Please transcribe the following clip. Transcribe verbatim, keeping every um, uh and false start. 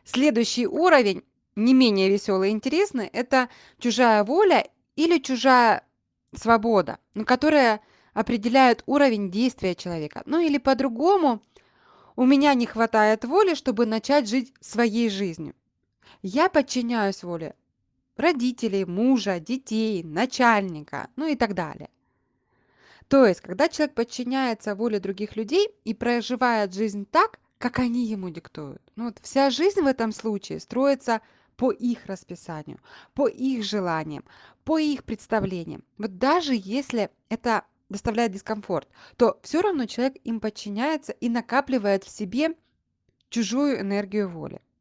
Следующий уровень, не менее веселый и интересный, это чужая воля или чужая свобода, ну, которая определяет уровень действия человека. Ну или по-другому, у меня не хватает воли, чтобы начать жить своей жизнью. Я подчиняюсь воле родителей, мужа, детей, начальника, ну и так далее. То есть, когда человек подчиняется воле других людей и проживает жизнь так, как они ему диктуют. Ну, вот вся жизнь в этом случае строится по их расписанию, по их желаниям, по их представлениям. Вот даже если это доставляет дискомфорт, то все равно человек им подчиняется и накапливает в себе чужую энергию воли.